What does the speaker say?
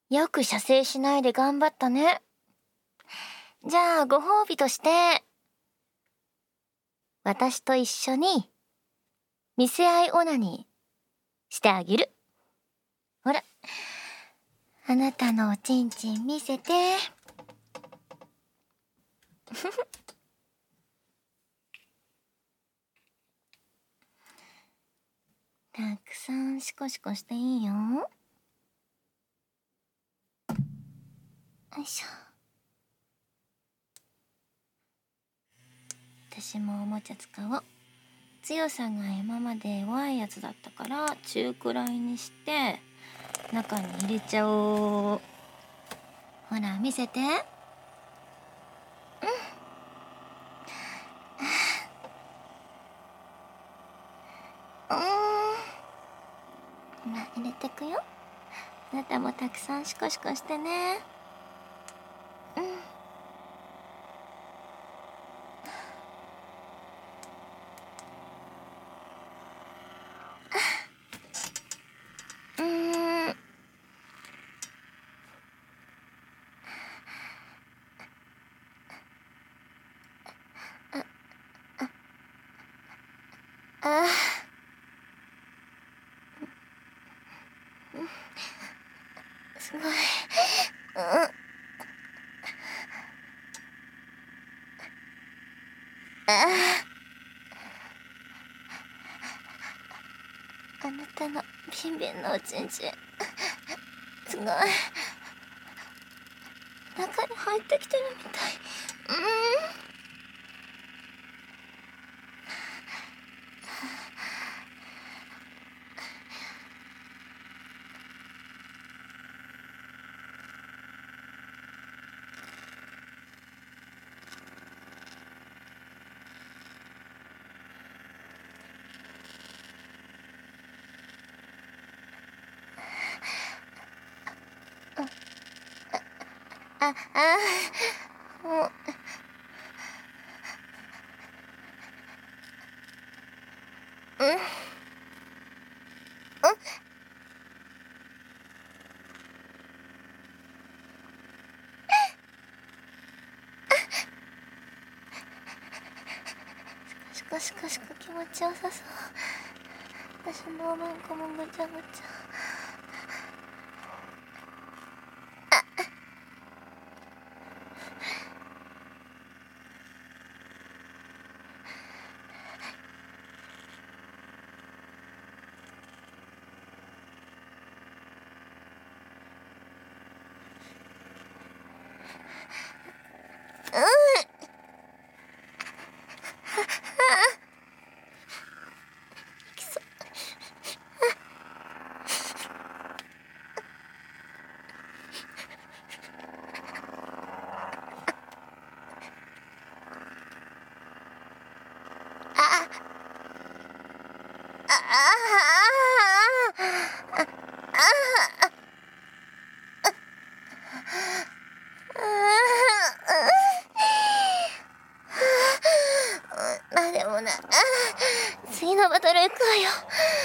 よく射精しないで頑張ったね。じゃあご褒美として私と一緒に見せ合いオナニーしてあげる。ほら、あなたのおちんちん見せて。たくさんシコシコしていいよ。よいしょ。私もおもちゃ使おう。強さが今まで弱いやつだったから中くらいにして中に入れちゃおう。ほら見せて。ほら入れてくよ。あなたもたくさんシコシコしてね。すごい。あなたのビンビンのおちんちんすごい。中に入ってきてるみたい。もうシコシコシコ気持ちよさそう。私のおまんこもぐちゃぐちゃ。でもな、次のバトル行くわよ。